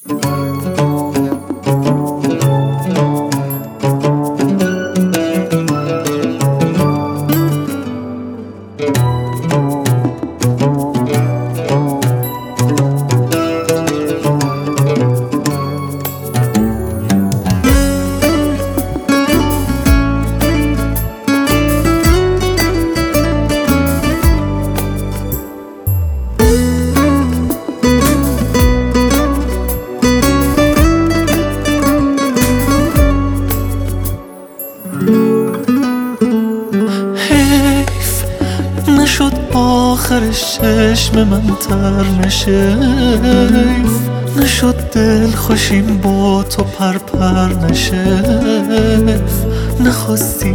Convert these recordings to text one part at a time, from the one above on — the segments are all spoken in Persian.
نشد آخرش چشم من تر نشه، نشد دل خوشیم با تو پر نشه، نخواستی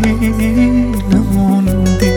نموندی،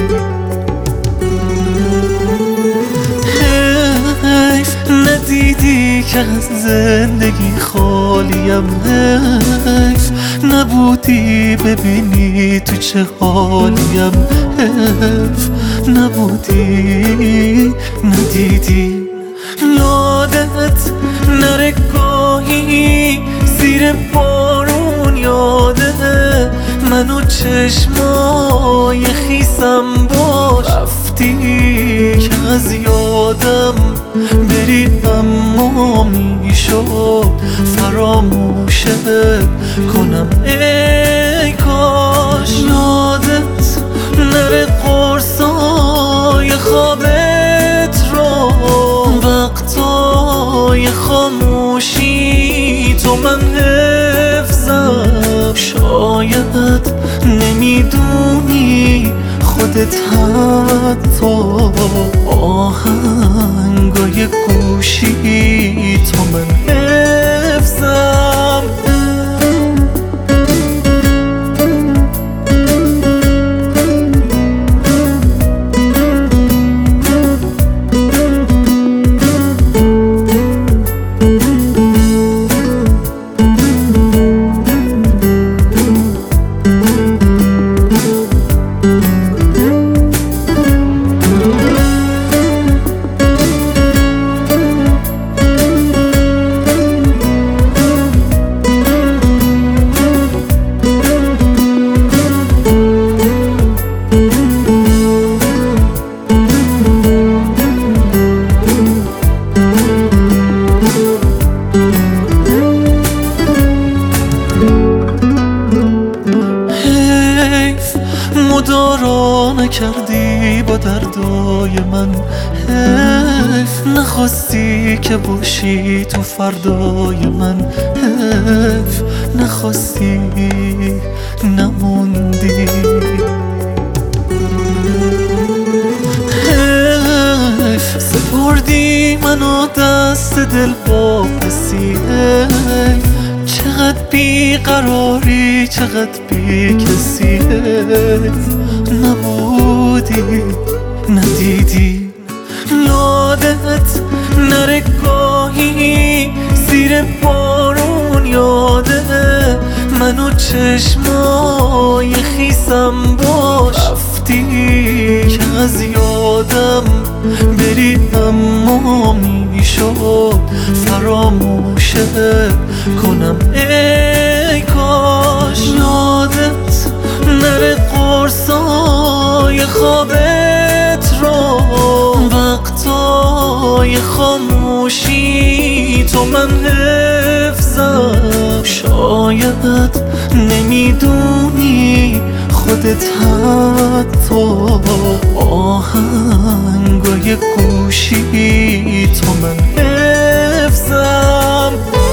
حیف ندیدی که از زندگی خالیم، حیف نبودی ببینی تو چه حالیم، حیف نبودی ندیدی، یادت نره گاهی زیر بارون، یاده منو چشمای خیسم باش، رفتی که از یادم بری اما میشد فراموشت کنم، ای کاش یادت نره قرصای خوابت رو، وقتای خاموشی تو من حفظم، شاید نمیدونی خودت حتی آهنگای گوشی تو من حفظم. مدارا نکردی با دردای من، حیف نخواستی که باشی تو فردای من، حیف نخواستی نموندی، حیف سپردی منو دست دل با پسی، حیف چقدر بیقراری چقدر بی کسی، نبودی ندیدی، یادت نره گاهی زیر بارون، یاده منو چشمای خیسم باش، رفتی که از یادم بری اما میشد فراموشت کنم، ای کاش یادت نره قرصای خوابت رو، وقتای خاموشی تو من حفظم، شاید نمیدونی خودت حتی آهنگای گوشی تو من حفظم.